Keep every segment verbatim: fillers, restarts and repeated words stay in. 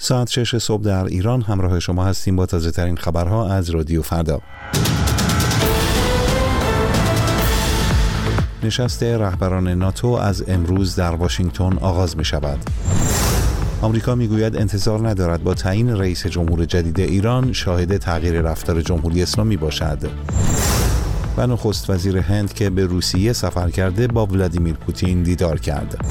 ساعت شش صبح در ایران همراه شما هستیم با تازه ترین خبرها از رادیو فردا. نشست رهبران ناتو از امروز در واشنگتن آغاز می شود. آمریکا می گوید انتظار ندارد با تعیین رئیس جمهور جدید ایران شاهد تغییر رفتار جمهوری اسلامی باشد. و نخست وزیر هند که به روسیه سفر کرده با ولادیمیر پوتین دیدار کرد.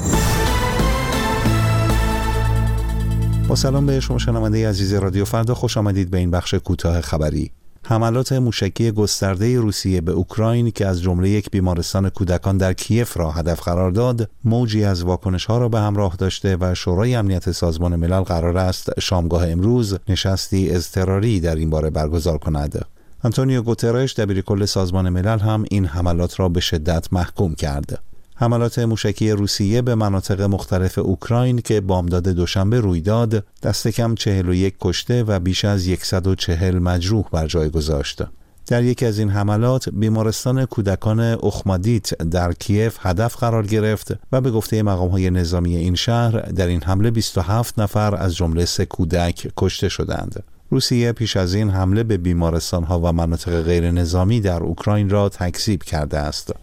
با سلام به شما شنونده عزیز رادیو فردا، خوش آمدید به این بخش کوتاه خبری. حملات موشکی گسترده روسیه به اوکراین که از جمله یک بیمارستان کودکان در کیف را هدف قرار داد، موجی از واکنش‌ها را به همراه داشته و شورای امنیت سازمان ملل قرار است شامگاه امروز نشستی اضطراری در این باره برگزار کند. آنتونیو گوترش دبیرکل سازمان ملل هم این حملات را به شدت محکوم کرد. حملات موشکی روسیه به مناطق مختلف اوکراین که بامداد دوشنبه روی داد، دست کم چهل و یک کشته و بیش از صد و چهل مجروح بر جای گذاشت. در یکی از این حملات بیمارستان کودکان اوخمادیت در کیف هدف قرار گرفت و به گفته مقام‌های نظامی این شهر در این حمله بیست و هفت نفر از جمله سه کودک کشته شدند. روسیه پیش از این حمله به بیمارستان‌ها و مناطق غیر نظامی در اوکراین را تکذیب کرده است.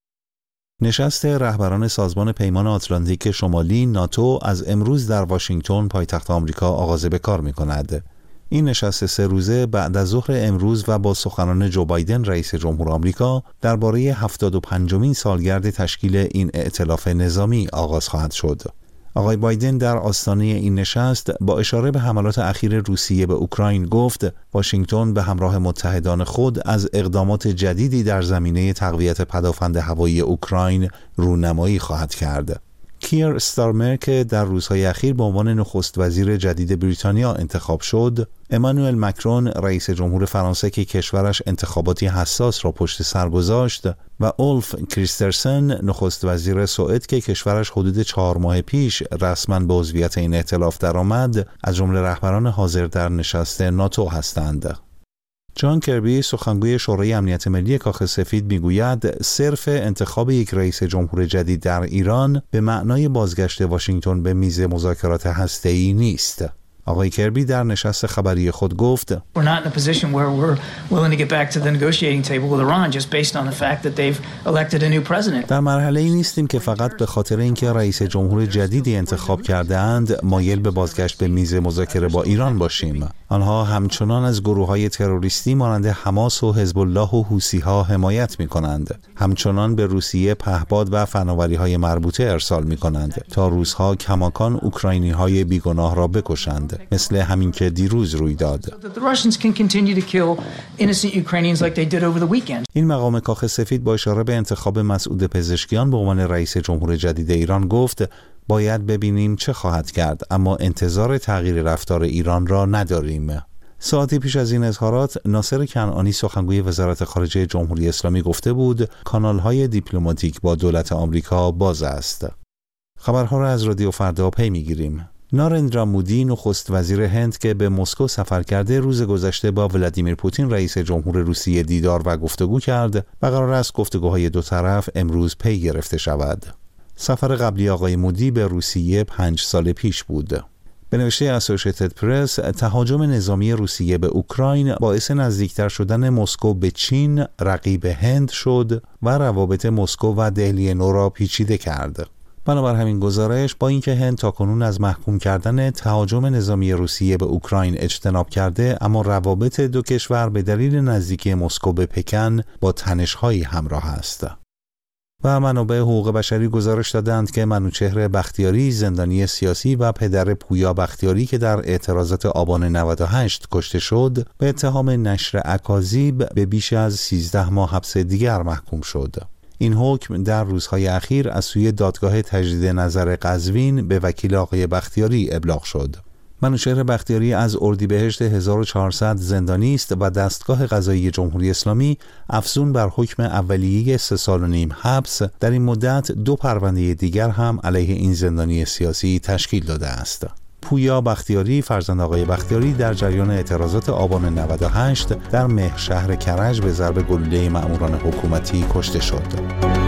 نشست رهبران سازمان پیمان آتلانتیک شمالی ناتو از امروز در واشنگتن پایتخت آمریکا آغاز به کار می‌کند. این نشست سه روزه بعد از ظهر امروز و با سخنان جو بایدن رئیس جمهور آمریکا درباره هفتاد و پنجمین سالگرد تشکیل این ائتلاف نظامی آغاز خواهد شد. آقای بایدن در آستانه این نشست با اشاره به حملات اخیر روسیه به اوکراین گفت واشنگتن به همراه متحدان خود از اقدامات جدیدی در زمینه تقویت پدافند هوایی اوکراین رونمایی خواهد کرد. کیر استارمر که در روزهای اخیر به عنوان نخست وزیر جدید بریتانیا انتخاب شد، امانوئل مکرون رئیس جمهور فرانسه که کشورش انتخاباتی حساس را پشت سر گذاشت و اولف کریسترسن نخست وزیر سوئد که کشورش حدود چهار ماه پیش رسما به عضویت این ائتلاف درآمد، از جمله رهبران حاضر در نشست ناتو هستند. جان کربی سخنگوی شورای امنیت ملی کاخ سفید میگوید صرف انتخاب یک رئیس جمهور جدید در ایران به معنای بازگشت واشنگتن به میز مذاکرات هسته‌ای نیست. آقای کربی در نشست خبری خود گفت We're not in a position where we're willing to get back to the negotiating table with Iran just based on the fact that they've elected a new president. در مرحله ای نیستیم که فقط به خاطر اینکه رئیس جمهور جدیدی انتخاب کرده اند مایل به بازگشت به میز مذاکره با ایران باشیم. آنها همچنان از گروه‌های تروریستی مانند حماس و حزب الله و حوثی‌ها حمایت می‌کنند. همچنان به روسیه پهپاد و فناوری‌های مربوطه ارسال می‌کنند تا روس‌ها کماکان اوکراینی‌های بیگناه را بکشند، مثل همین که دیروز روی داد. این مقام کاخ سفید با اشاره به انتخاب مسعود پزشکیان به عنوان رئیس جمهور جدید ایران گفت باید ببینیم چه خواهد کرد، اما انتظار تغییر رفتار ایران را نداریم. ساعتی پیش از این اظهارات ناصر کنعانی سخنگوی وزارت خارجه جمهوری اسلامی گفته بود کانال‌های دیپلماتیک با دولت آمریکا باز است. خبرها را از رادیو فردا پی می‌گیریم. نارندرا مودی نخست وزیر هند که به مسکو سفر کرده روز گذشته با ولادیمیر پوتین رئیس جمهور روسیه دیدار و گفتگو کرد و قرار است گفتگوهای دو طرف امروز پی گرفته شود. سفر قبلی آقای مودی به روسیه پنج سال پیش بود. به نوشته اسوسییتد پرس، تهاجم نظامی روسیه به اوکراین باعث نزدیکتر شدن مسکو به چین رقیب هند شد و روابط مسکو و دهلی نو را پیچیده کرد. بنابر همین گزارش با اینکه هند تاکنون از محکوم کردن تهاجم نظامی روسیه به اوکراین اجتناب کرده، اما روابط دو کشور به دلیل نزدیکی مسکو به پکن با تنش‌هایی همراه است. و منابع حقوق بشری گزارش دادند که منوچهر بختیاری زندانی سیاسی و پدر پویا بختیاری که در اعتراضات آبان نود و هشت کشته شد به اتهام نشر اکاذیب به بیش از سیزده ماه حبس دیگر محکوم شد. این حکم در روزهای اخیر از سوی دادگاه تجدید نظر قزوین به وکیل آقای بختیاری ابلاغ شد. منوچهر بختیاری از اردیبهشت هزار و چهارصد زندانی است و دستگاه قضایی جمهوری اسلامی افزون بر حکم اولیه سه سال و نیم حبس در این مدت دو پرونده دیگر هم علیه این زندانی سیاسی تشکیل داده است. پویا بختیاری فرزند آقای بختیاری در جریان اعتراضات آبان نود و هشت در مهر شهر کرج به ضرب گلوله مأموران حکومتی کشته شد.